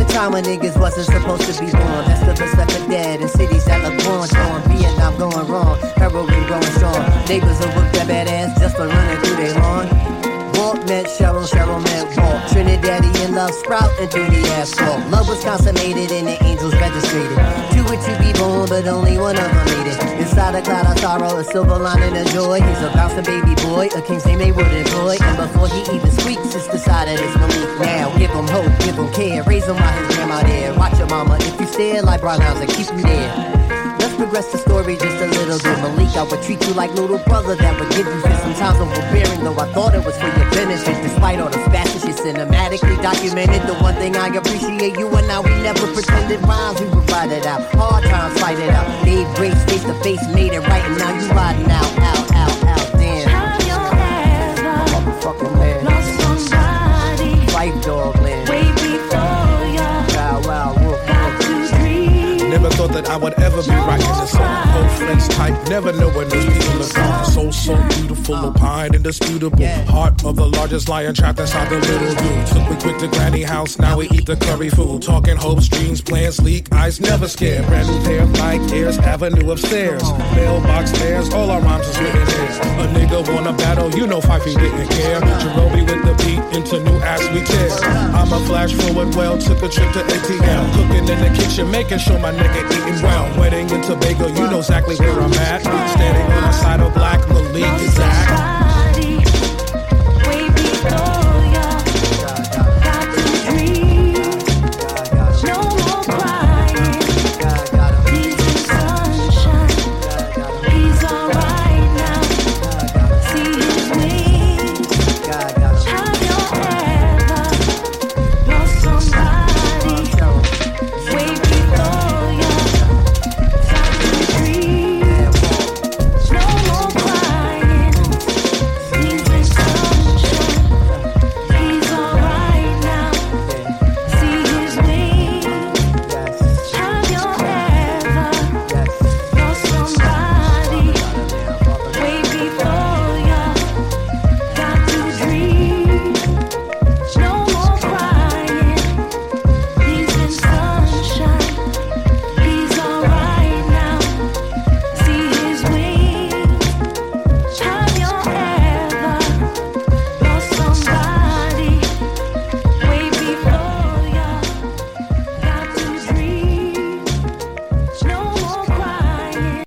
a time when niggas wasn't supposed to be born. Best of us left for dead in cities that look born storm. Vietnam going wrong, heroin growing strong. Neighbors will whoop their bad ass just for running through their lawn. Walt met Cheryl, Cheryl met Walt. Trinidadian love sprouting through the asphalt. Love was consummated and the angels registered. Two were to be born, but only one of them made it. Inside a cloud of sorrow, a silver lining of joy. He's a bouncing baby boy, a king's name they would employ. And before he even squeaks, it's decided it's Malik now. Give him hope, give him care, raise him while his grandma there. Watch your mama if you stare like Brown House and keep you there. Let's progress the story just a little bit. Malik, I would treat you like little brother that would give you fit. Sometimes overbearing, though I thought it was for your benefit. Despite all the spashes, you cinematically documented. The one thing I appreciate you and now we never pretended rhymes. We would ride it out, hard times fight it out. Gave grace face to face, made it right, and now you riding out, damn. Have you ever Motherfucking man, lost somebody Fight dog land, way before you wow, wolf. got to dream? Never thought that I would ever be writing a song. Whole friends type, never know when those people are gone. So beautiful, opine, indisputable. Heart of the largest lion trapped inside the little dude. Took me quick to granny house, now we eat the curry food. Talking hopes, dreams, plans, leak, eyes never scared. Brand new pair of Nike Airs, avenue upstairs. Mailbox stairs, all our rhymes is written here. A nigga wanna battle, you know Fifey didn't care. Jerobi with the beat, into new ass we tear. I'm a flash forward well, took a trip to ATL. Cooking in the kitchen, making sure my nigga eating well. Wedding in Tobago, you know exactly where I'm at. Standing on the side of black, Malik is Zach. Somebody way before you got to dream. No more crying. He's in sunshine. He's alright now. See his wings. Have you ever lost somebody way before you got to dream? No more crying. He's in sunshine. He's alright now. See his wings. Have you ever lost somebody way before you got to dream? No more crying. He's in sunshine. He's alright now. See his wings. Have you ever lost somebody way before you got to dream? No more crying.